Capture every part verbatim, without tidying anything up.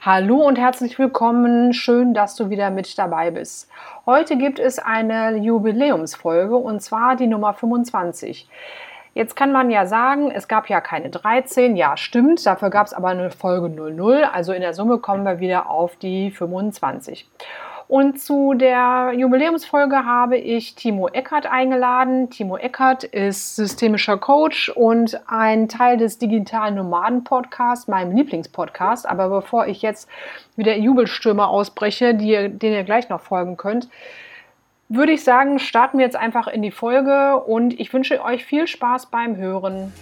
Hallo und herzlich willkommen. Schön, dass du wieder mit dabei bist. Heute gibt es eine Jubiläumsfolge und zwar die Nummer fünfundzwanzig. Jetzt kann man ja sagen, es gab ja keine dreizehn. Ja, stimmt. Dafür gab es aber eine Folge null null. Also in der Summe kommen wir wieder auf die fünfundzwanzig. Und zu der Jubiläumsfolge habe ich Timo Eckert eingeladen. Timo Eckert ist systemischer Coach und ein Teil des digitalen Nomaden-Podcasts, meinem Lieblingspodcast. Aber bevor ich jetzt wieder Jubelstürme ausbreche, die, denen ihr gleich noch folgen könnt, würde ich sagen, starten wir jetzt einfach in die Folge und ich wünsche euch viel Spaß beim Hören.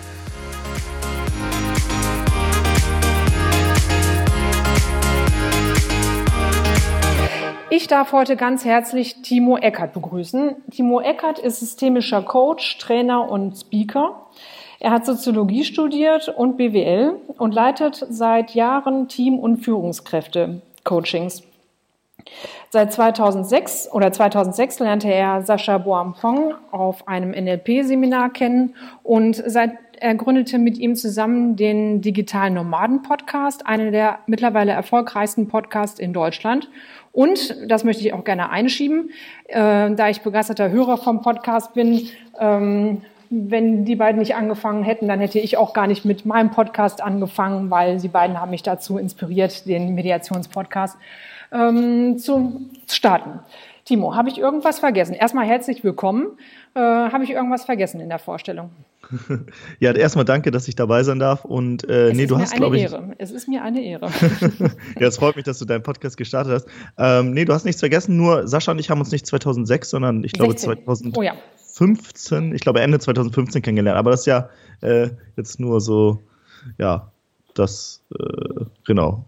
Ich darf heute ganz herzlich Timo Eckert begrüßen. Timo Eckert ist systemischer Coach, Trainer und Speaker. Er hat Soziologie studiert und B W L und leitet seit Jahren Team- und Führungskräfte-Coachings. Seit zweitausendsechs oder zweitausendsechs lernte er Sacha Boampong auf einem N L P-Seminar kennen und seit er gründete mit ihm zusammen den digitalen Nomaden-Podcast, einen der mittlerweile erfolgreichsten Podcasts in Deutschland. Und, das möchte ich auch gerne einschieben, äh, da ich begeisterter Hörer vom Podcast bin, ähm, wenn die beiden nicht angefangen hätten, dann hätte ich auch gar nicht mit meinem Podcast angefangen, weil sie beiden haben mich dazu inspiriert, den Mediationspodcast ähm, zu starten. Timo, habe ich irgendwas vergessen? Erstmal herzlich willkommen. Äh, habe ich irgendwas vergessen in der Vorstellung? Ja, erstmal danke, dass ich dabei sein darf. Und äh, es nee, ist du mir hast, eine glaube ich. Ehre. Es ist mir eine Ehre. Ja, es freut mich, dass du deinen Podcast gestartet hast. Ähm, nee, du hast nichts vergessen. Nur Sascha und ich haben uns nicht zweitausendsechs, sondern ich glaube zweitausendfünfzehn. Oh ja. Ich glaube Ende zweitausendfünfzehn kennengelernt. Aber das ist ja äh, jetzt nur so, ja, das äh, genau.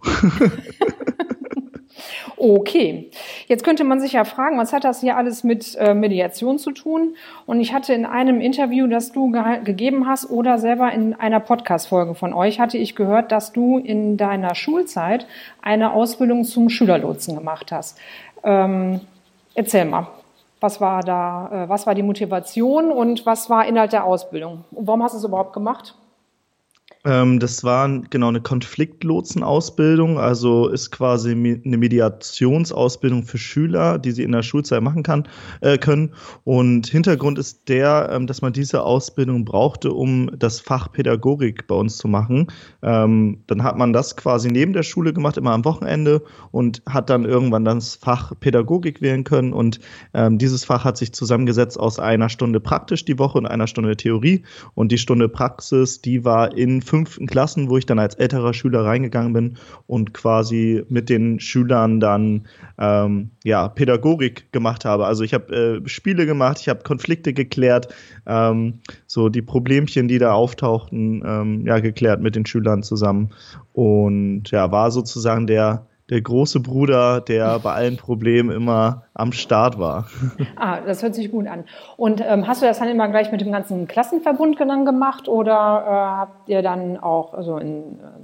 Okay, jetzt könnte man sich ja fragen, was hat das hier alles mit äh, Mediation zu tun? Und ich hatte in einem Interview, das du ge- gegeben hast oder selber in einer Podcast-Folge von euch, hatte ich gehört, dass du in deiner Schulzeit eine Ausbildung zum Schülerlotsen gemacht hast. Ähm, erzähl mal, was war da, äh, was war die Motivation und was war Inhalt der Ausbildung? Und warum hast du es überhaupt gemacht? Das war genau eine Konfliktlotsenausbildung, also ist quasi eine Mediationsausbildung für Schüler, die sie in der Schulzeit machen kann, äh, können. Und Hintergrund ist der, ähm, dass man diese Ausbildung brauchte, um das Fach Pädagogik bei uns zu machen. Ähm, dann hat man das quasi neben der Schule gemacht, immer am Wochenende und hat dann irgendwann das Fach Pädagogik wählen können. Und ähm, dieses Fach hat sich zusammengesetzt aus einer Stunde praktisch die Woche und einer Stunde Theorie. Und die Stunde Praxis, die war in fünften Klassen, wo ich dann als älterer Schüler reingegangen bin und quasi mit den Schülern dann ähm, ja, Pädagogik gemacht habe. Also ich habe äh, Spiele gemacht, ich habe Konflikte geklärt, ähm, so die Problemchen, die da auftauchten, ähm, ja, geklärt mit den Schülern zusammen. Und ja, war sozusagen der der große Bruder, der bei allen Problemen immer am Start war. Ah, das hört sich gut an. Und ähm, hast du das dann immer gleich mit dem ganzen Klassenverbund dann gemacht oder äh, habt ihr dann auch also in,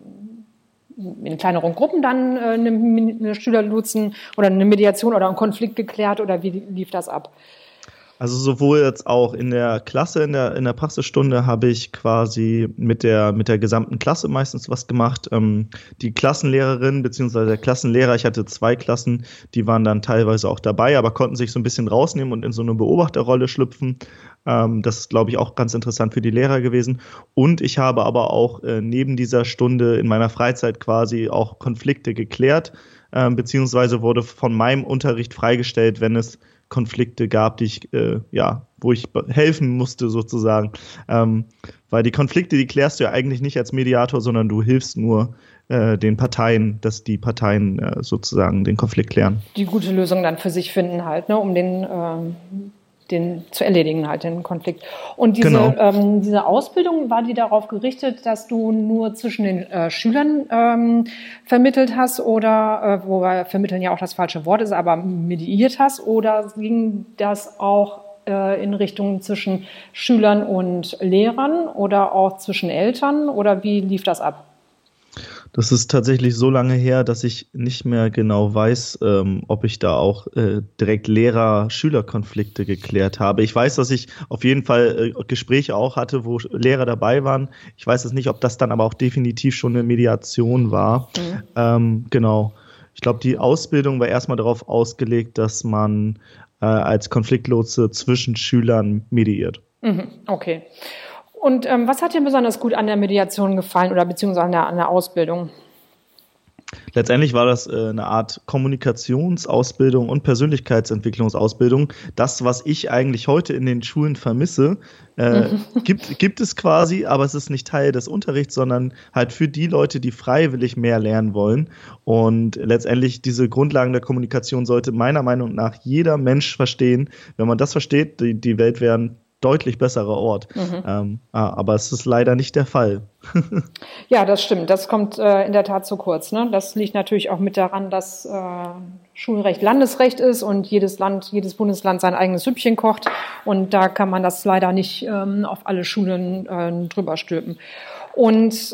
in kleineren Gruppen dann äh, eine, eine Schülerlotsen oder eine Mediation oder einen Konflikt geklärt oder wie lief das ab? Also sowohl jetzt auch in der Klasse, in der, in der Praxisstunde habe ich quasi mit der, mit der gesamten Klasse meistens was gemacht. Ähm, die Klassenlehrerin bzw. der Klassenlehrer, ich hatte zwei Klassen, die waren dann teilweise auch dabei, aber konnten sich so ein bisschen rausnehmen und in so eine Beobachterrolle schlüpfen. Ähm, das ist, glaube ich, auch ganz interessant für die Lehrer gewesen. Und ich habe aber auch äh, neben dieser Stunde in meiner Freizeit quasi auch Konflikte geklärt, äh, beziehungsweise wurde von meinem Unterricht freigestellt, wenn es Konflikte gab, die ich, äh, ja, wo ich helfen musste sozusagen. Ähm, weil die Konflikte, die klärst du ja eigentlich nicht als Mediator, sondern du hilfst nur äh, den Parteien, dass die Parteien äh, sozusagen den Konflikt klären. Die gute Lösung dann für sich finden halt, ne, um den, ähm, den zu erledigen halt, den Konflikt. Und diese, genau. ähm, diese Ausbildung, war die darauf gerichtet, dass du nur zwischen den äh, Schülern ähm, vermittelt hast oder, äh, wobei vermitteln ja auch das falsche Wort ist, aber mediiert hast, oder ging das auch äh, in Richtung zwischen Schülern und Lehrern oder auch zwischen Eltern oder wie lief das ab? Das ist tatsächlich so lange her, dass ich nicht mehr genau weiß, ähm, ob ich da auch äh, direkt Lehrer-Schüler-Konflikte geklärt habe. Ich weiß, dass ich auf jeden Fall äh, Gespräche auch hatte, wo Lehrer dabei waren. Ich weiß es nicht, ob das dann aber auch definitiv schon eine Mediation war. Mhm. Ähm, genau. Ich glaube, die Ausbildung war erstmal darauf ausgelegt, dass man äh, als Konfliktlotse zwischen Schülern mediiert. Mhm. Okay. Und ähm, was hat dir besonders gut an der Mediation gefallen oder beziehungsweise an der, an der Ausbildung? Letztendlich war das äh, eine Art Kommunikationsausbildung und Persönlichkeitsentwicklungsausbildung. Das, was ich eigentlich heute in den Schulen vermisse, äh, mhm. gibt, gibt es quasi, aber es ist nicht Teil des Unterrichts, sondern halt für die Leute, die freiwillig mehr lernen wollen. Und letztendlich diese Grundlagen der Kommunikation sollte meiner Meinung nach jeder Mensch verstehen. Wenn man das versteht, die, die Welt wäre ein deutlich besserer Ort. Mhm. Ähm, aber es ist leider nicht der Fall. Ja, das stimmt. Das kommt äh, in der Tat zu kurz. Ne? Das liegt natürlich auch mit daran, dass äh, Schulrecht Landesrecht ist und jedes Land, jedes Bundesland sein eigenes Süppchen kocht. Und da kann man das leider nicht ähm, auf alle Schulen äh, drüber stülpen. Und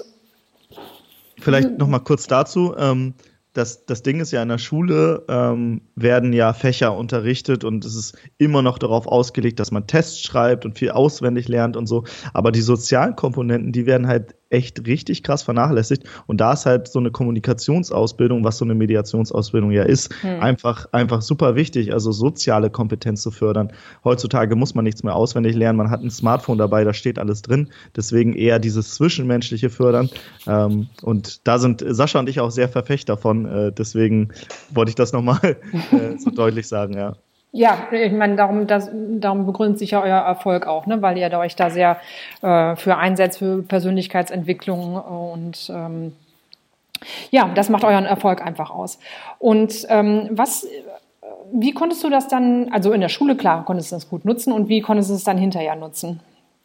vielleicht noch mal kurz dazu. Ähm, Das, das Ding ist ja, in der Schule ähm, werden ja Fächer unterrichtet und es ist immer noch darauf ausgelegt, dass man Tests schreibt und viel auswendig lernt und so. Aber die sozialen Komponenten, die werden halt echt richtig krass vernachlässigt. Und da ist halt so eine Kommunikationsausbildung, was so eine Mediationsausbildung ja ist, hm. einfach, einfach super wichtig, also soziale Kompetenz zu fördern. Heutzutage muss man nichts mehr auswendig lernen, man hat ein Smartphone dabei, da steht alles drin. Deswegen eher dieses Zwischenmenschliche fördern. Ähm, und da sind Sascha und ich auch sehr Verfechter von. Äh, deswegen wollte ich das nochmal äh, so deutlich sagen, ja. Ja, ich meine, darum, das, darum begründet sich ja euer Erfolg auch, ne? Weil ihr euch da sehr äh, für einsetzt, für Persönlichkeitsentwicklung und ähm, ja, das macht euren Erfolg einfach aus. Und ähm, was, wie konntest du das dann, also in der Schule, klar, konntest du das gut nutzen und wie konntest du es dann hinterher nutzen,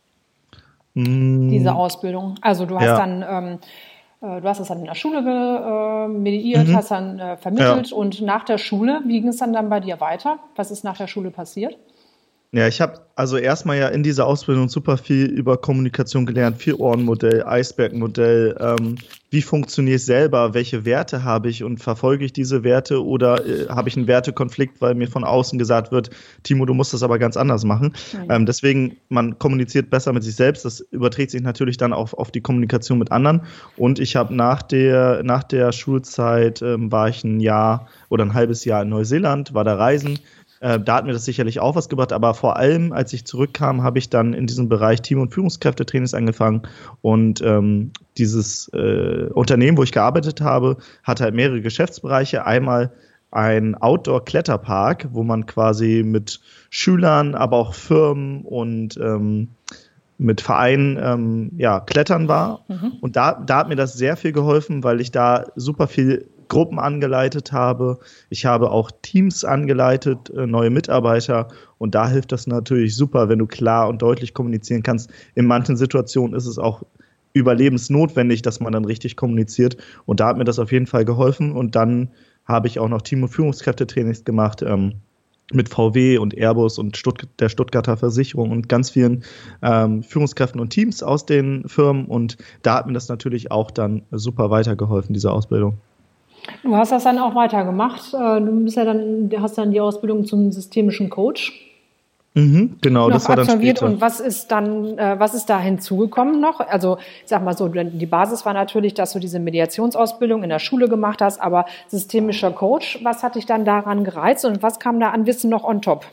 mm. diese Ausbildung? Also du hast ja. dann... Ähm, Du hast es dann in der Schule äh, mediiert, mhm. hast dann äh, vermittelt ja. und nach der Schule, wie ging es dann, dann bei dir weiter? Was ist nach der Schule passiert? Ja, ich habe also erstmal ja in dieser Ausbildung super viel über Kommunikation gelernt, Vier-Ohren-Modell, Eisberg-Modell, ähm, wie funktioniere ich selber, welche Werte habe ich und verfolge ich diese Werte oder äh, habe ich einen Wertekonflikt, weil mir von außen gesagt wird, Timo, du musst das aber ganz anders machen. Mhm. Ähm, deswegen, man kommuniziert besser mit sich selbst, das überträgt sich natürlich dann auch auf die Kommunikation mit anderen und ich habe nach der, nach der Schulzeit ähm, war ich ein Jahr oder ein halbes Jahr in Neuseeland, war da reisen. Äh, da hat mir das sicherlich auch was gebracht, aber vor allem, als ich zurückkam, habe ich dann in diesem Bereich Team- und Führungskräftetrainings angefangen und ähm, dieses äh, Unternehmen, wo ich gearbeitet habe, hatte halt mehrere Geschäftsbereiche. Einmal ein Outdoor-Kletterpark, wo man quasi mit Schülern, aber auch Firmen und ähm, mit Vereinen ähm, ja, klettern war. Mhm. Und da, da hat mir das sehr viel geholfen, weil ich da super viel Gruppen angeleitet habe. Ich habe auch Teams angeleitet, äh, neue Mitarbeiter. Und da hilft das natürlich super, wenn du klar und deutlich kommunizieren kannst. In manchen Situationen ist es auch überlebensnotwendig, dass man dann richtig kommuniziert. Und da hat mir das auf jeden Fall geholfen. Und dann habe ich auch noch Team- und Führungskräftetrainings gemacht, ähm, mit V W und Airbus und Stutt- der Stuttgarter Versicherung und ganz vielen ähm, Führungskräften und Teams aus den Firmen. Und da hat mir das natürlich auch dann super weitergeholfen, diese Ausbildung. Du hast das dann auch weitergemacht. Du bist ja dann, hast dann die Ausbildung zum systemischen Coach. Mhm, genau, das war dann später. Und was ist dann, was ist da hinzugekommen noch? Also ich sag mal so, die Basis war natürlich, dass du diese Mediationsausbildung in der Schule gemacht hast, aber systemischer Coach, was hat dich dann daran gereizt und was kam da an Wissen noch on top?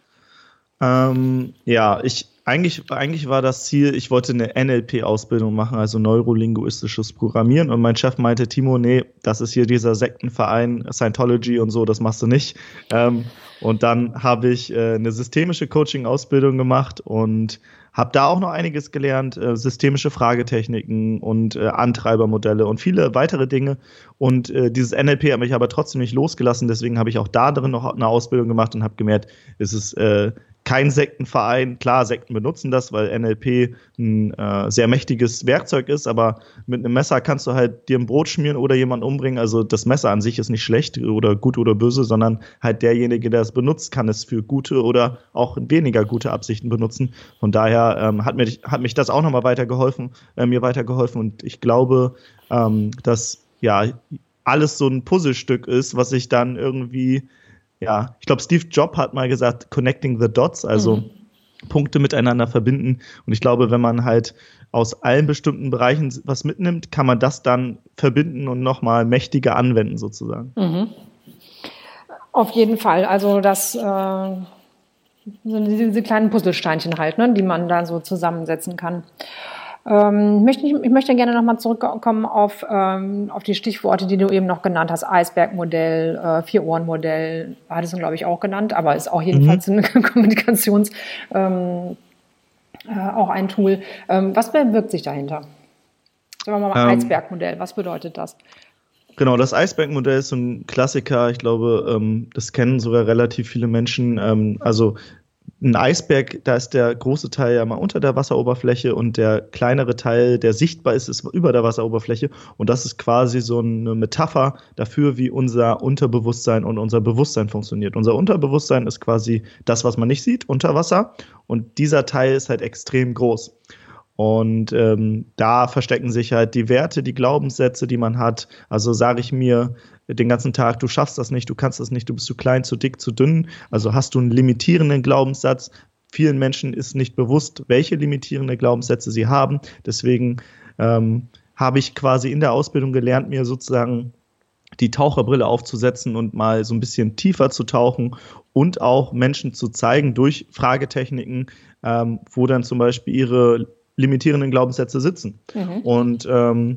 Ähm, ja, ich Eigentlich, eigentlich war das Ziel, ich wollte eine N L P-Ausbildung machen, also neurolinguistisches Programmieren. Und mein Chef meinte, Timo, nee, das ist hier dieser Sektenverein, Scientology und so, das machst du nicht. Ähm, und dann habe ich äh, eine systemische Coaching-Ausbildung gemacht und habe da auch noch einiges gelernt, äh, systemische Fragetechniken und äh, Antreibermodelle und viele weitere Dinge. Und äh, dieses N L P hat mich aber trotzdem nicht losgelassen, deswegen habe ich auch da drin noch eine Ausbildung gemacht und habe gemerkt, es ist äh, kein Sektenverein. Klar, Sekten benutzen das, weil N L P ein äh, sehr mächtiges Werkzeug ist, aber mit einem Messer kannst du halt dir ein Brot schmieren oder jemanden umbringen. Also das Messer an sich ist nicht schlecht oder gut oder böse, sondern halt derjenige, der es benutzt, kann es für gute oder auch weniger gute Absichten benutzen. Von daher ähm, hat, mir, hat mich das auch nochmal weitergeholfen, äh, mir weitergeholfen. Und ich glaube, ähm, dass ja alles so ein Puzzlestück ist, was sich dann irgendwie Ja, ich glaube, Steve Jobs hat mal gesagt, connecting the dots, also mhm. Punkte miteinander verbinden. Und ich glaube, wenn man halt aus allen bestimmten Bereichen was mitnimmt, kann man das dann verbinden und nochmal mächtiger anwenden sozusagen. Mhm. Auf jeden Fall. Also das äh, diese, diese kleinen Puzzlesteinchen halt, ne, die man da so zusammensetzen kann. Ähm, ich, möchte, ich möchte gerne nochmal zurückkommen auf, ähm, auf die Stichworte, die du eben noch genannt hast. Eisbergmodell, äh, Vier-Ohren-Modell, hattest du, glaube ich, auch genannt, aber ist auch jedenfalls mhm. ein Kommunikations, ähm, äh, auch ein Tool. Ähm, was bewirkt sich dahinter? Sagen wir mal ähm, Eisbergmodell, was bedeutet das? Genau, das Eisbergmodell ist so ein Klassiker. Ich glaube, ähm, das kennen sogar relativ viele Menschen. Ähm, also ein Eisberg, da ist der große Teil ja mal unter der Wasseroberfläche und der kleinere Teil, der sichtbar ist, ist über der Wasseroberfläche. Und das ist quasi so eine Metapher dafür, wie unser Unterbewusstsein und unser Bewusstsein funktioniert. Unser Unterbewusstsein ist quasi das, was man nicht sieht, unter Wasser. Und dieser Teil ist halt extrem groß. Und ähm, da verstecken sich halt die Werte, die Glaubenssätze, die man hat. Also sage ich mir den ganzen Tag, du schaffst das nicht, du kannst das nicht, du bist zu klein, zu dick, zu dünn. Also hast du einen limitierenden Glaubenssatz. Vielen Menschen ist nicht bewusst, welche limitierende Glaubenssätze sie haben. Deswegen ähm, habe ich quasi in der Ausbildung gelernt, mir sozusagen die Taucherbrille aufzusetzen und mal so ein bisschen tiefer zu tauchen und auch Menschen zu zeigen durch Fragetechniken, ähm, wo dann zum Beispiel ihre limitierenden Glaubenssätze sitzen. Mhm. Und ähm,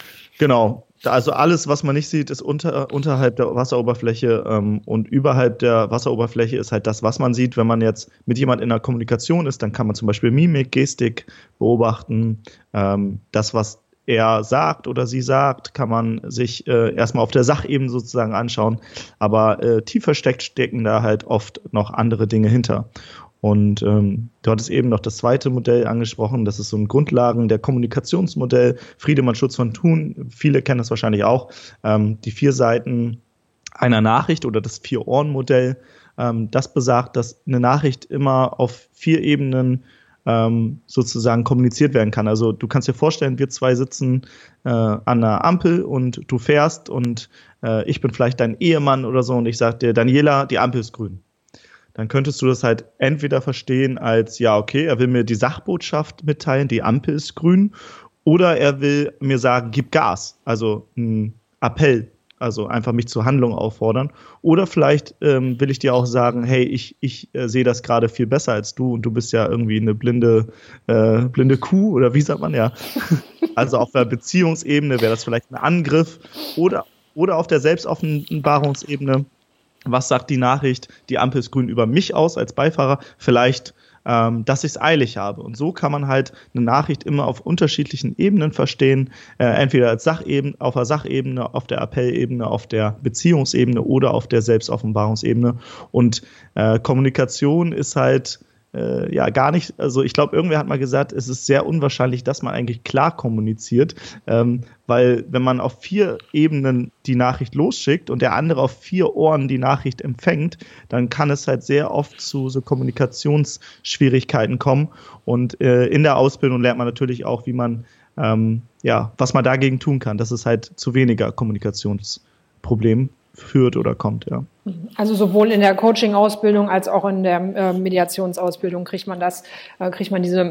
genau, also alles, was man nicht sieht, ist unter, unterhalb der Wasseroberfläche ähm, und überhalb der Wasseroberfläche ist halt das, was man sieht. Wenn man jetzt mit jemand in einer Kommunikation ist, dann kann man zum Beispiel Mimik, Gestik beobachten. Ähm, das, was er sagt oder sie sagt, kann man sich äh, erstmal auf der Sachebene sozusagen anschauen. Aber äh, tief versteckt stecken da halt oft noch andere Dinge hinter. Und ähm, du hattest eben noch das zweite Modell angesprochen, das ist so ein Grundlagen der Kommunikationsmodell, Friedemann Schutz von Thun, viele kennen das wahrscheinlich auch, ähm, die vier Seiten einer Nachricht oder das Vier-Ohren-Modell, ähm, das besagt, dass eine Nachricht immer auf vier Ebenen ähm, sozusagen kommuniziert werden kann. Also du kannst dir vorstellen, wir zwei sitzen äh, an einer Ampel und du fährst und äh, ich bin vielleicht dein Ehemann oder so und ich sage dir, Daniela, die Ampel ist grün. Dann könntest du das halt entweder verstehen als, ja, okay, er will mir die Sachbotschaft mitteilen, die Ampel ist grün, oder er will mir sagen, gib Gas, also ein Appell, also einfach mich zur Handlung auffordern. Oder vielleicht ähm, will ich dir auch sagen, hey, ich, ich äh, sehe das gerade viel besser als du und du bist ja irgendwie eine blinde, äh, blinde Kuh oder wie sagt man ja. Also auf der Beziehungsebene wäre das vielleicht ein Angriff oder, oder auf der Selbstoffenbarungsebene. Was sagt die Nachricht, die Ampel ist grün über mich aus als Beifahrer? Vielleicht, ähm, dass ich es eilig habe. Und so kann man halt eine Nachricht immer auf unterschiedlichen Ebenen verstehen. Äh, entweder als Sachebene, auf der Sachebene, auf der Appellebene, auf der Beziehungsebene oder auf der Selbstoffenbarungsebene. Und äh, Kommunikation ist halt äh, ja gar nicht, also ich glaube, irgendwer hat mal gesagt, es ist sehr unwahrscheinlich, dass man eigentlich klar kommuniziert, ähm, weil wenn man auf vier Ebenen die Nachricht losschickt und der andere auf vier Ohren die Nachricht empfängt, dann kann es halt sehr oft zu so Kommunikationsschwierigkeiten kommen und äh, in der Ausbildung lernt man natürlich auch, wie man, ähm, ja, was man dagegen tun kann, dass es halt zu weniger Kommunikationsproblemen führt oder kommt, ja. Also sowohl in der Coaching-Ausbildung als auch in der äh, Mediationsausbildung kriegt man das, äh, kriegt man diese,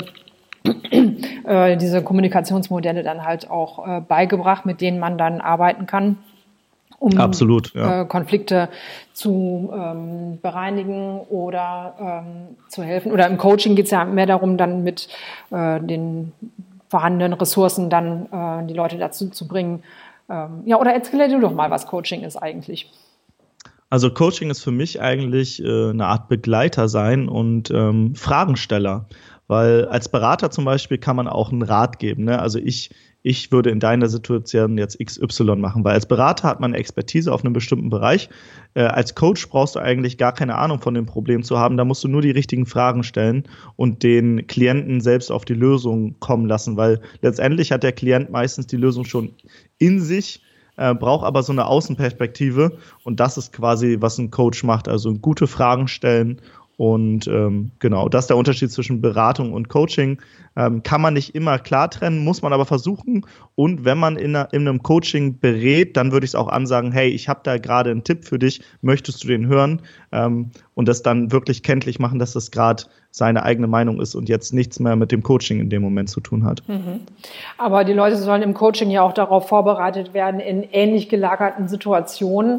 äh, diese Kommunikationsmodelle dann halt auch äh, beigebracht, mit denen man dann arbeiten kann, um Absolut, ja. äh, Konflikte zu ähm, bereinigen oder ähm, zu helfen. Oder im Coaching geht es ja mehr darum, dann mit äh, den vorhandenen Ressourcen dann äh, die Leute dazu zu bringen. Ähm, ja, oder erzähl du doch mal, was Coaching ist eigentlich. Also Coaching ist für mich eigentlich äh, eine Art Begleiter sein und ähm, Fragensteller, weil als Berater zum Beispiel kann man auch einen Rat geben. Ne? Also ich, ich würde in deiner Situation jetzt X Y machen, weil als Berater hat man Expertise auf einem bestimmten Bereich. Äh, als Coach brauchst du eigentlich gar keine Ahnung von dem Problem zu haben, da musst du nur die richtigen Fragen stellen und den Klienten selbst auf die Lösung kommen lassen, weil letztendlich hat der Klient meistens die Lösung schon in sich, äh, braucht aber so eine Außenperspektive und das ist quasi, was ein Coach macht, also gute Fragen stellen. Und ähm, genau, das ist der Unterschied zwischen Beratung und Coaching. Ähm, kann man nicht immer klar trennen, muss man aber versuchen. Und wenn man in, einer, in einem Coaching berät, dann würde ich es auch ansagen, hey, ich habe da gerade einen Tipp für dich, möchtest du den hören? Ähm, und das dann wirklich kenntlich machen, dass das gerade seine eigene Meinung ist und jetzt nichts mehr mit dem Coaching in dem Moment zu tun hat. Mhm. Aber die Leute sollen im Coaching ja auch darauf vorbereitet werden, in ähnlich gelagerten Situationen,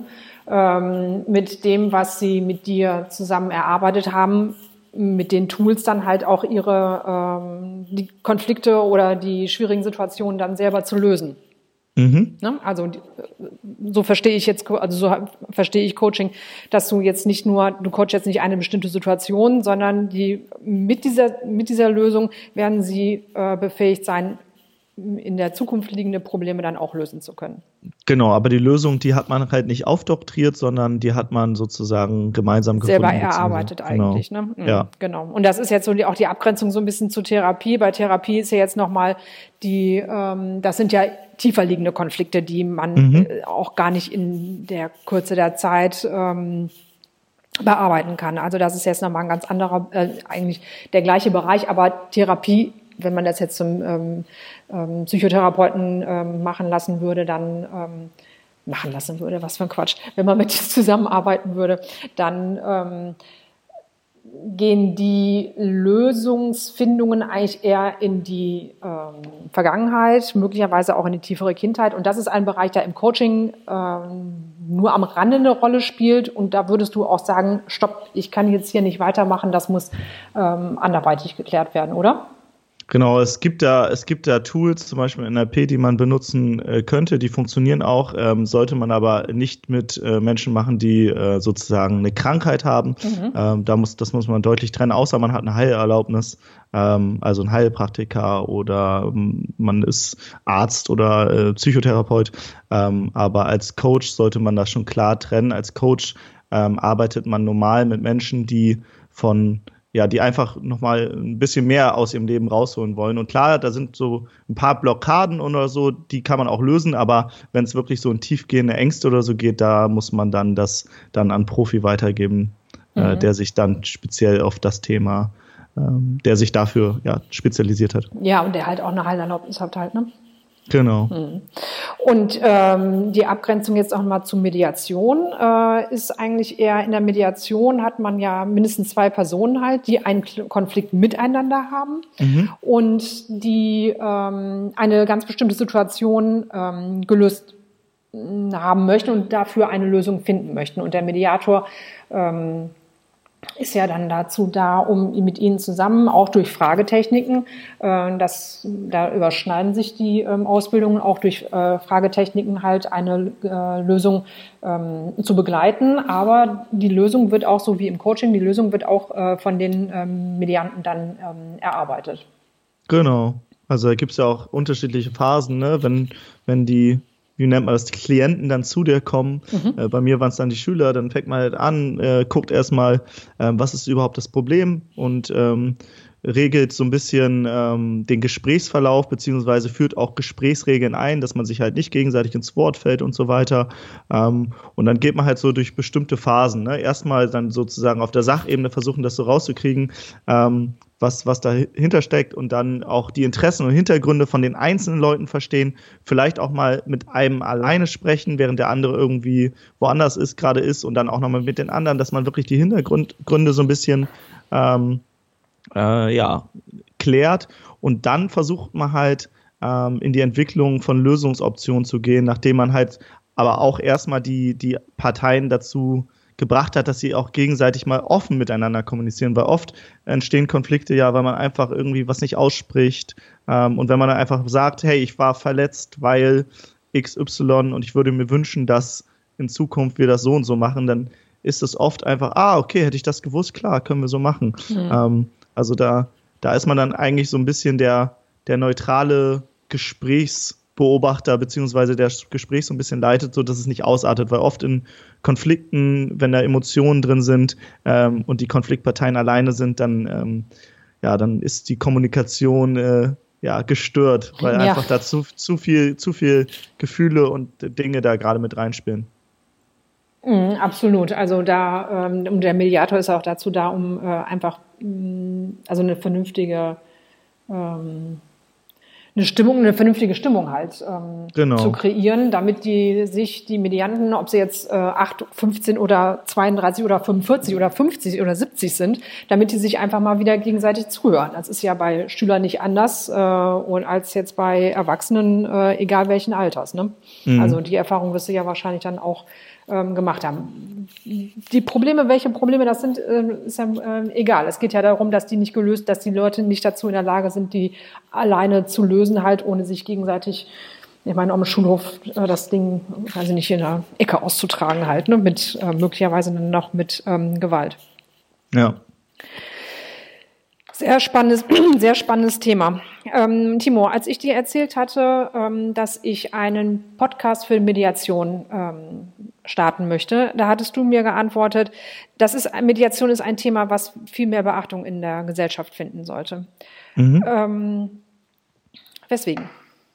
mit dem, was sie mit dir zusammen erarbeitet haben, mit den Tools dann halt auch ihre ähm, die Konflikte oder die schwierigen Situationen dann selber zu lösen. Mhm. Ne? Also so verstehe ich jetzt, also so verstehe ich Coaching, dass du jetzt nicht nur, du coachst jetzt nicht eine bestimmte Situation, sondern die mit dieser mit dieser Lösung werden sie äh, befähigt sein, in der Zukunft liegende Probleme dann auch lösen zu können. Genau, aber die Lösung, die hat man halt nicht aufdoktriert, sondern die hat man sozusagen gemeinsam gefunden. Selber erarbeitet eigentlich, genau. ne? Mhm, ja. Genau. Und das ist jetzt so die, auch die Abgrenzung so ein bisschen zur Therapie. Bei Therapie ist ja jetzt nochmal die, ähm, das sind ja tiefer liegende Konflikte, die man mhm. äh, auch gar nicht in der Kürze der Zeit ähm, bearbeiten kann. Also das ist jetzt nochmal ein ganz anderer, äh, eigentlich der gleiche Bereich, aber Therapie, wenn man das jetzt zum ähm, ähm, Psychotherapeuten ähm, machen lassen würde, dann ähm, machen lassen würde, was für ein Quatsch, wenn man mit dir zusammenarbeiten würde, dann ähm, gehen die Lösungsfindungen eigentlich eher in die ähm, Vergangenheit, möglicherweise auch in die tiefere Kindheit. Und das ist ein Bereich, der im Coaching ähm, nur am Rande eine Rolle spielt. Und da würdest du auch sagen, stopp, ich kann jetzt hier nicht weitermachen, das muss ähm, anderweitig geklärt werden, oder? Genau, es gibt da, es gibt da Tools, zum Beispiel N L P, die man benutzen äh, könnte, die funktionieren auch, ähm, sollte man aber nicht mit äh, Menschen machen, die äh, sozusagen eine Krankheit haben. Mhm. Ähm, da muss, das muss man deutlich trennen, außer man hat eine Heilerlaubnis, ähm, also ein Heilpraktiker oder ähm, man ist Arzt oder äh, Psychotherapeut. Ähm, aber als Coach sollte man das schon klar trennen. Als Coach ähm, arbeitet man normal mit Menschen, die von ja, die einfach nochmal ein bisschen mehr aus ihrem Leben rausholen wollen. Und klar, da sind so ein paar Blockaden oder so, die kann man auch lösen, aber wenn es wirklich so in tiefgehende Ängste oder so geht, da muss man dann das dann an Profi weitergeben, mhm. äh, der sich dann speziell auf das Thema, ähm, der sich dafür ja, spezialisiert hat. Ja, und der halt auch eine Heilerlaubnis hat halt, ne? Genau. Und ähm, die Abgrenzung jetzt auch mal zur Mediation äh, ist eigentlich eher, in der Mediation hat man ja mindestens zwei Personen halt, die einen Konflikt miteinander haben mhm. und die ähm, eine ganz bestimmte Situation ähm, gelöst haben möchten und dafür eine Lösung finden möchten. Und der Mediator ähm, ist ja dann dazu da, um mit ihnen zusammen, auch durch Fragetechniken, äh, das, da überschneiden sich die ähm, Ausbildungen, auch durch äh, Fragetechniken halt eine äh, Lösung ähm, zu begleiten. Aber die Lösung wird auch, so wie im Coaching, die Lösung wird auch äh, von den ähm, Medianten dann ähm, erarbeitet. Genau. Also da gibt es ja auch unterschiedliche Phasen, ne? Wenn, wenn die wie nennt man das, die Klienten dann zu dir kommen. Mhm. Äh, bei mir waren es dann die Schüler, dann fängt man halt an, äh, guckt erstmal, äh, was ist überhaupt das Problem und ähm, regelt so ein bisschen ähm, den Gesprächsverlauf, beziehungsweise führt auch Gesprächsregeln ein, dass man sich halt nicht gegenseitig ins Wort fällt und so weiter. Ähm, und dann geht man halt so durch bestimmte Phasen. Ne? Erstmal dann sozusagen auf der Sachebene versuchen, das so rauszukriegen, ähm, was, was dahinter steckt und dann auch die Interessen und Hintergründe von den einzelnen Leuten verstehen, vielleicht auch mal mit einem alleine sprechen, während der andere irgendwie woanders ist, gerade ist und dann auch nochmal mit den anderen, dass man wirklich die Hintergründe so ein bisschen ähm, äh, ja, klärt und dann versucht man halt ähm, in die Entwicklung von Lösungsoptionen zu gehen, nachdem man halt aber auch erstmal die, die Parteien dazu gebracht hat, dass sie auch gegenseitig mal offen miteinander kommunizieren, weil oft entstehen Konflikte ja, weil man einfach irgendwie was nicht ausspricht ähm, und wenn man dann einfach sagt, hey, ich war verletzt, weil X Y und ich würde mir wünschen, dass in Zukunft wir das so und so machen, dann ist es oft einfach, ah, okay, hätte ich das gewusst, klar, können wir so machen. Mhm. Ähm, also da, da ist man dann eigentlich so ein bisschen der, der neutrale Gesprächsbeobachter beziehungsweise der Gespräch so ein bisschen leitet, so dass es nicht ausartet, weil oft in Konflikten, wenn da Emotionen drin sind ähm, und die Konfliktparteien alleine sind, dann ähm, ja, dann ist die Kommunikation äh, ja gestört, weil Ja. einfach da zu, zu viel, zu viel Gefühle und Dinge da gerade mit reinspielen. Mhm, absolut. Also da, ähm, und der Mediator ist auch dazu da, um äh, einfach, mh, also eine vernünftige, ähm, eine Stimmung, eine vernünftige Stimmung halt ähm, Genau. zu kreieren, damit die sich, die Medianten, ob sie jetzt äh, acht, fünfzehn oder zweiunddreißig oder fünfundvierzig oder fünfzig oder siebzig sind, damit die sich einfach mal wieder gegenseitig zuhören. Das ist ja bei Schülern nicht anders äh, und als jetzt bei Erwachsenen, äh, egal welchen Alters. Ne? Mhm. Also die Erfahrung wirst du ja wahrscheinlich dann auch ähm, gemacht haben. Die Probleme, welche Probleme das sind, äh, ist ja äh, egal. Es geht ja darum, dass die nicht gelöst, dass die Leute nicht dazu in der Lage sind, die alleine zu lösen, halt ohne sich gegenseitig, ich meine, am Schulhof äh, das Ding, weiß ich nicht, in der Ecke auszutragen halt, ne, mit äh, möglicherweise dann noch mit ähm, Gewalt. Ja. Sehr spannendes, sehr spannendes Thema. Ähm, Timo, als ich dir erzählt hatte, ähm, dass ich einen Podcast für Mediation ähm, starten möchte, da hattest du mir geantwortet, das ist, Mediation ist ein Thema, was viel mehr Beachtung in der Gesellschaft finden sollte. Mhm. Ähm, weswegen?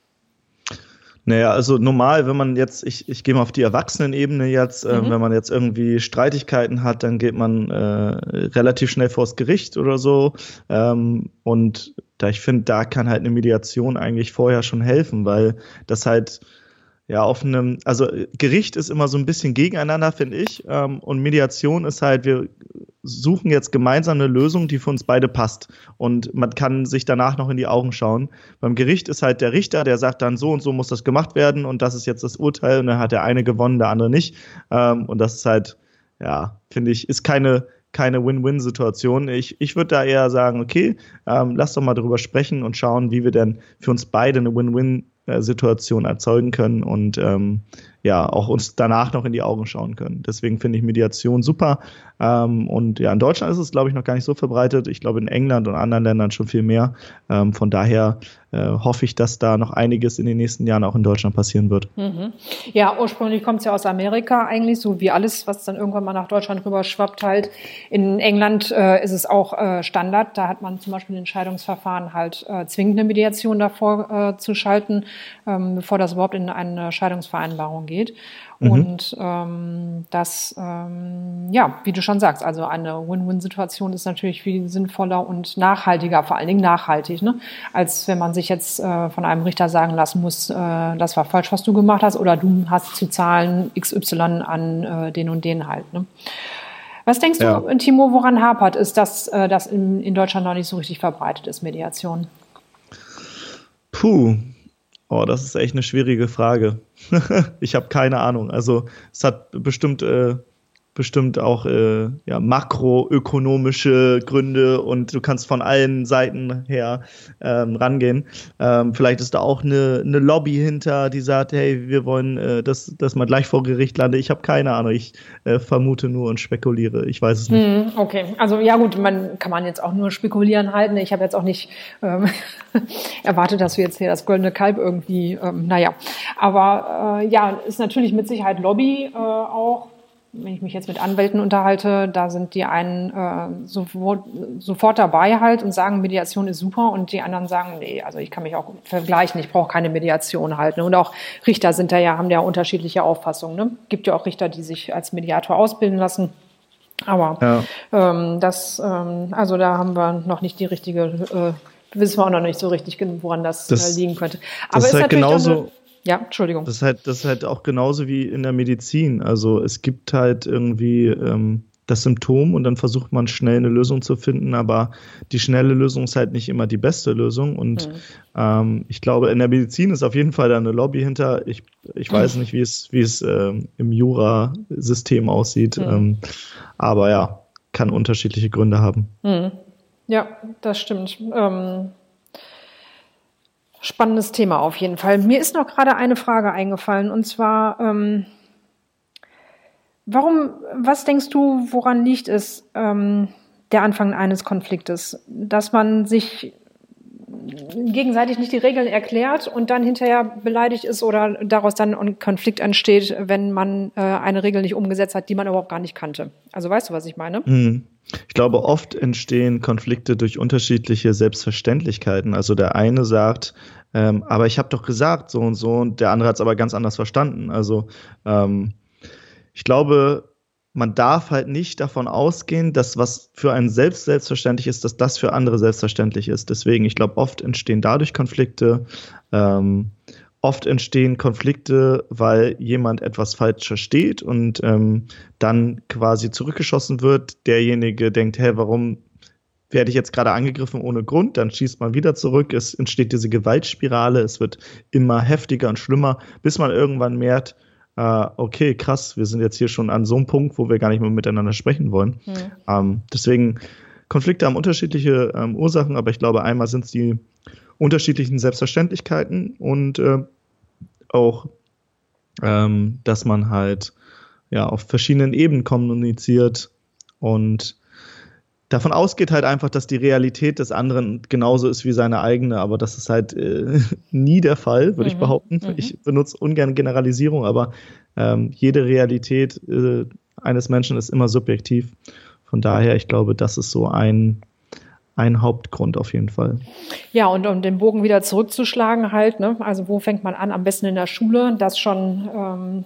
Naja, also normal, wenn man jetzt, ich, ich gehe mal auf die Erwachsenenebene jetzt, äh, Mhm. wenn man jetzt irgendwie Streitigkeiten hat, dann geht man äh, relativ schnell vors Gericht oder so. Ähm, und da ich finde, da kann halt eine Mediation eigentlich vorher schon helfen, weil das halt ja auf einem, also Gericht ist immer so ein bisschen gegeneinander, finde ich. Ähm, und Mediation ist halt, wir suchen jetzt gemeinsam eine Lösung, die für uns beide passt. Und man kann sich danach noch in die Augen schauen. Beim Gericht ist halt der Richter, der sagt dann, so und so muss das gemacht werden und das ist jetzt das Urteil. Und dann hat der eine gewonnen, der andere nicht. Ähm, und das ist halt, ja, finde ich, ist keine, keine Win-Win-Situation. Ich, ich würde da eher sagen, okay, ähm, lass doch mal drüber sprechen und schauen, wie wir denn für uns beide eine Win-Win-Situation erzeugen können und ähm, ja, auch uns danach noch in die Augen schauen können. Deswegen finde ich Mediation super. Ähm, und ja, in Deutschland ist es, glaube ich, noch gar nicht so verbreitet. Ich glaube, in England und anderen Ländern schon viel mehr. Ähm, von daher äh, hoffe ich, dass da noch einiges in den nächsten Jahren auch in Deutschland passieren wird. Mhm. Ja, ursprünglich kommt es ja aus Amerika eigentlich, so wie alles, was dann irgendwann mal nach Deutschland rüber schwappt halt. In England äh, ist es auch äh, Standard. Da hat man zum Beispiel in Entscheidungsverfahren halt äh, zwingend eine Mediation davor äh, zu schalten, ähm, bevor das überhaupt in eine Scheidungsvereinbarung geht. Mhm. Und ähm, das, ähm, ja, wie du schon sagst, also eine Win-Win-Situation ist natürlich viel sinnvoller und nachhaltiger, vor allen Dingen nachhaltig, ne? Als wenn man sich jetzt äh, von einem Richter sagen lassen muss, äh, das war falsch, was du gemacht hast, oder du hast zu zahlen X Y an äh, den und den halt. Ne? Was denkst ja. du, Timo, woran hapert es, dass äh, das in, in Deutschland noch nicht so richtig verbreitet ist, Mediation? Puh. Oh, das ist echt eine schwierige Frage. Ich habe keine Ahnung. Also es hat bestimmt, äh, bestimmt auch äh, ja, makroökonomische Gründe und du kannst von allen Seiten her ähm, rangehen. Ähm, vielleicht ist da auch eine, eine Lobby hinter, die sagt, hey, wir wollen, äh, dass, dass man gleich vor Gericht landet. Ich habe keine Ahnung. Ich äh, vermute nur und spekuliere. Ich weiß es nicht. Hm, okay, also ja gut, man kann man jetzt auch nur spekulieren halten. Ich habe jetzt auch nicht ähm, erwartet, dass wir jetzt hier das goldene Kalb irgendwie, ähm, naja. Aber äh, ja, ist natürlich mit Sicherheit Lobby äh, auch. Wenn ich mich jetzt mit Anwälten unterhalte, da sind die einen äh, sofort, sofort dabei halt und sagen, Mediation ist super, und die anderen sagen, nee, also ich kann mich auch vergleichen, ich brauche keine Mediation halt. Ne? Und auch Richter sind da ja, haben ja unterschiedliche Auffassungen. Ne? Gibt ja auch Richter, die sich als Mediator ausbilden lassen. Aber ja. ähm, das, ähm, also da haben wir noch nicht die richtige, äh, wissen wir auch noch nicht so richtig, woran das, das äh, liegen könnte. Aber das ist halt genauso. Ja, Entschuldigung. Das ist halt, das ist halt auch genauso wie in der Medizin. Also es gibt halt irgendwie ähm, das Symptom und dann versucht man schnell eine Lösung zu finden, aber die schnelle Lösung ist halt nicht immer die beste Lösung. Und mhm. ähm, ich glaube, in der Medizin ist auf jeden Fall da eine Lobby hinter. Ich, ich weiß nicht, wie es, wie es ähm, im Jura-System aussieht. Mhm. Ähm, aber ja, kann unterschiedliche Gründe haben. Mhm. Ja, das stimmt. Ähm Spannendes Thema auf jeden Fall. Mir ist noch gerade eine Frage eingefallen, und zwar, ähm, warum, was denkst du, woran liegt es, ähm, der Anfang eines Konfliktes? Dass man sich gegenseitig nicht die Regeln erklärt und dann hinterher beleidigt ist oder daraus dann ein Konflikt entsteht, wenn man äh, eine Regel nicht umgesetzt hat, die man überhaupt gar nicht kannte. Also weißt du, was ich meine? Mhm. Ich glaube, oft entstehen Konflikte durch unterschiedliche Selbstverständlichkeiten. Also der eine sagt, ähm, aber ich habe doch gesagt so und so, und der andere hat es aber ganz anders verstanden. Also ähm, ich glaube, man darf halt nicht davon ausgehen, dass was für einen selbst selbstverständlich ist, dass das für andere selbstverständlich ist. Deswegen, ich glaube, oft entstehen dadurch Konflikte. Ähm, oft entstehen Konflikte, weil jemand etwas falsch versteht und ähm, dann quasi zurückgeschossen wird. Derjenige denkt, hey, warum werde ich jetzt gerade angegriffen ohne Grund? Dann schießt man wieder zurück. Es entsteht diese Gewaltspirale. Es wird immer heftiger und schlimmer, bis man irgendwann merkt, Uh, okay, krass, wir sind jetzt hier schon an so einem Punkt, wo wir gar nicht mehr miteinander sprechen wollen. Mhm. Um, deswegen, Konflikte haben unterschiedliche um, Ursachen, aber ich glaube, einmal sind es die unterschiedlichen Selbstverständlichkeiten und äh, auch, ähm, dass man halt ja auf verschiedenen Ebenen kommuniziert und davon ausgeht halt einfach, dass die Realität des anderen genauso ist wie seine eigene, aber das ist halt äh, nie der Fall, würde mhm, ich behaupten. Mhm. Ich benutze ungern Generalisierung, aber ähm, jede Realität äh, eines Menschen ist immer subjektiv. Von daher, ich glaube, das ist so ein, ein Hauptgrund auf jeden Fall. Ja, und um den Bogen wieder zurückzuschlagen halt, ne? Also wo fängt man an? Am besten in der Schule, das schon ähm,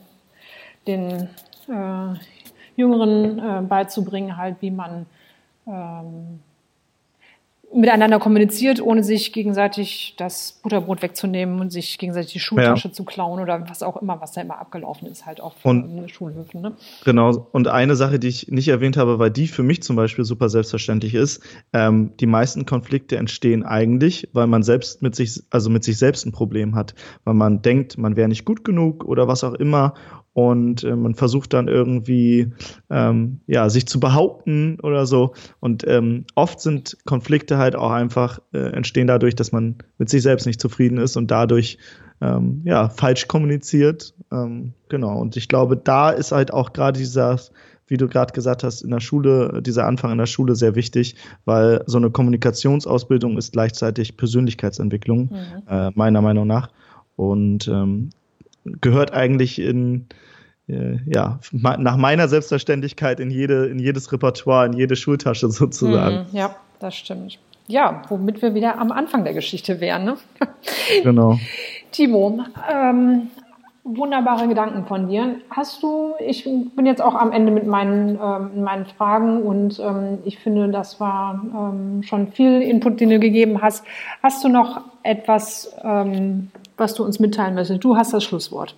den äh, Jüngeren äh, beizubringen, halt, wie man Ähm, miteinander kommuniziert, ohne sich gegenseitig das Butterbrot wegzunehmen und sich gegenseitig die Schultasche ja. zu klauen oder was auch immer, was da immer abgelaufen ist, halt auf und, Schulhöfen. Ne? Genau, und eine Sache, die ich nicht erwähnt habe, weil die für mich zum Beispiel super selbstverständlich ist, ähm, die meisten Konflikte entstehen eigentlich, weil man selbst mit sich, also mit sich selbst ein Problem hat, weil man denkt, man wäre nicht gut genug oder was auch immer. Und äh, man versucht dann irgendwie, ähm, ja, sich zu behaupten oder so. Und ähm, oft sind Konflikte halt auch einfach, äh, entstehen dadurch, dass man mit sich selbst nicht zufrieden ist und dadurch, ähm, ja, falsch kommuniziert. Ähm, genau. Und ich glaube, da ist halt auch gerade dieser, wie du gerade gesagt hast, in der Schule, dieser Anfang in der Schule sehr wichtig, weil so eine Kommunikationsausbildung ist gleichzeitig Persönlichkeitsentwicklung, mhm. äh, meiner Meinung nach. Und ähm, gehört eigentlich in, äh, ja, nach meiner Selbstverständlichkeit in jede, in jedes Repertoire, in jede Schultasche sozusagen. Mm, ja, das stimmt. Ja, womit wir wieder am Anfang der Geschichte wären, ne? Genau. Timo, ähm, wunderbare Gedanken von dir. Hast du, ich bin jetzt auch am Ende mit meinen, ähm, meinen Fragen und ähm, ich finde, das war ähm, schon viel Input, den du gegeben hast. Hast du noch etwas, ähm, was du uns mitteilen möchtest? Du hast das Schlusswort.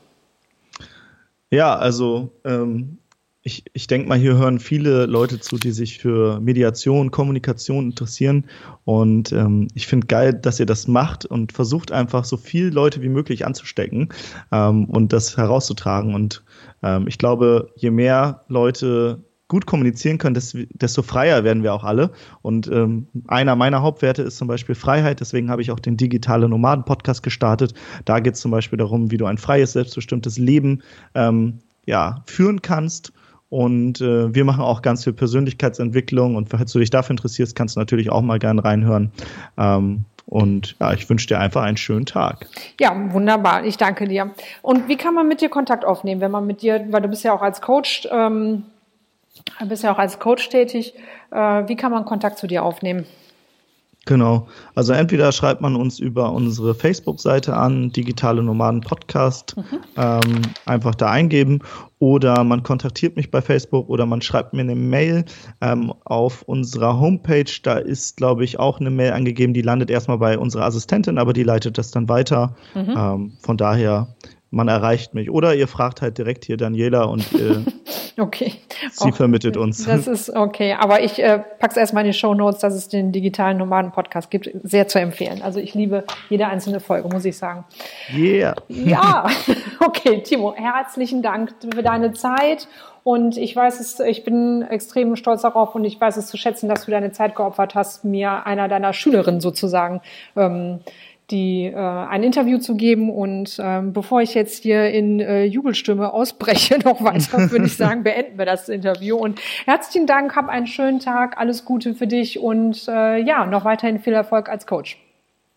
Ja, also ähm, ich, ich denke mal, hier hören viele Leute zu, die sich für Mediation, Kommunikation interessieren. Und ähm, ich finde geil, dass ihr das macht und versucht einfach so viele Leute wie möglich anzustecken ähm, und das herauszutragen. Und ähm, ich glaube, je mehr Leute gut kommunizieren können, desto freier werden wir auch alle. Und ähm, einer meiner Hauptwerte ist zum Beispiel Freiheit. Deswegen habe ich auch den Digitale Nomaden Podcast gestartet. Da geht es zum Beispiel darum, wie du ein freies, selbstbestimmtes Leben ähm, ja, führen kannst. Und äh, wir machen auch ganz viel Persönlichkeitsentwicklung. Und falls du dich dafür interessierst, kannst du natürlich auch mal gerne reinhören. Ähm, Und ja, ich wünsche dir einfach einen schönen Tag. Ja, wunderbar. Ich danke dir. Und wie kann man mit dir Kontakt aufnehmen, wenn man mit dir, weil du bist ja auch als Coach, ähm, du bist ja auch als Coach tätig, äh, wie kann man Kontakt zu dir aufnehmen? Genau, also entweder schreibt man uns über unsere Facebook-Seite an, Digitale Nomaden Podcast, mhm. ähm, einfach da eingeben, oder man kontaktiert mich bei Facebook oder man schreibt mir eine Mail ähm, auf unserer Homepage. Da ist, glaube ich, auch eine Mail angegeben, die landet erstmal bei unserer Assistentin, aber die leitet das dann weiter. Mhm. Ähm, von daher, man erreicht mich. Oder ihr fragt halt direkt hier Daniela und äh, okay. sie auch, vermittelt uns. Das ist okay, aber ich äh, packe es erstmal in die Shownotes, dass es den digitalen Nomaden-Podcast gibt. Sehr zu empfehlen. Also ich liebe jede einzelne Folge, muss ich sagen. Yeah. Ja, okay, Timo, herzlichen Dank für deine Zeit. Und ich weiß es, ich bin extrem stolz darauf und ich weiß es zu schätzen, dass du deine Zeit geopfert hast, mir einer deiner Schülerinnen sozusagen ähm, die äh, ein Interview zu geben. Und ähm, bevor ich jetzt hier in äh, Jubelstürme ausbreche, noch weiter, würde ich sagen, beenden wir das Interview. Und herzlichen Dank, hab einen schönen Tag, alles Gute für dich und äh, ja, noch weiterhin viel Erfolg als Coach.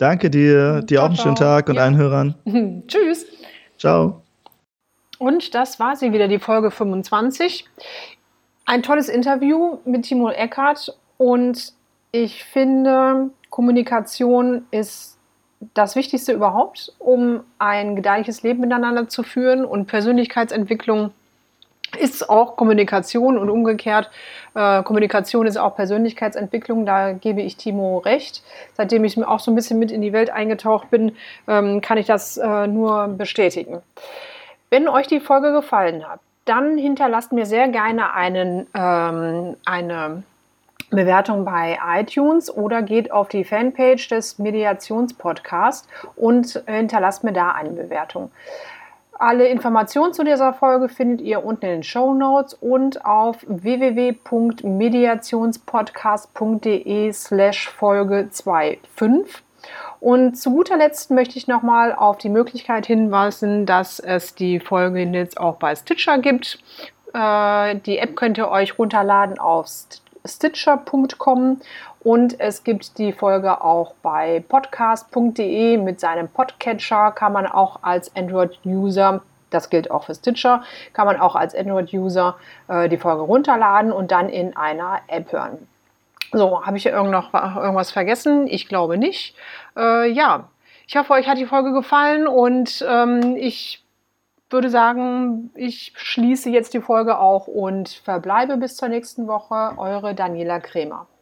Danke dir, dir ciao, auch einen schönen ciao. Tag und Ja. allen Hörern. Tschüss. Ciao. Und das war sie wieder, die Folge fünfundzwanzig. Ein tolles Interview mit Timo Eckert und ich finde, Kommunikation ist das Wichtigste überhaupt, um ein gedeihliches Leben miteinander zu führen, und Persönlichkeitsentwicklung ist auch Kommunikation und umgekehrt. Äh, Kommunikation ist auch Persönlichkeitsentwicklung, da gebe ich Timo recht. Seitdem ich auch so ein bisschen mit in die Welt eingetaucht bin, ähm, kann ich das äh, nur bestätigen. Wenn euch die Folge gefallen hat, dann hinterlasst mir sehr gerne einen, ähm, eine Bewertung bei iTunes oder geht auf die Fanpage des Mediationspodcasts und hinterlasst mir da eine Bewertung. Alle Informationen zu dieser Folge findet ihr unten in den Shownotes und auf w w w punkt mediationspodcast punkt d e slash Folge fünfundzwanzig. Und zu guter Letzt möchte ich nochmal auf die Möglichkeit hinweisen, dass es die Folge jetzt auch bei Stitcher gibt. Äh, die App könnt ihr euch runterladen auf stitcher punkt com und es gibt die Folge auch bei podcast punkt d e mit seinem Podcatcher. Kann man auch als Android-User, das gilt auch für Stitcher, kann man auch als Android-User äh, die Folge runterladen und dann in einer App hören. So, habe ich hier irgend noch irgendwas vergessen? Ich glaube nicht. Äh, ja, ich hoffe, euch hat die Folge gefallen und ähm, ich würde sagen, ich schließe jetzt die Folge auch und verbleibe bis zur nächsten Woche. Eure Daniela Krämer.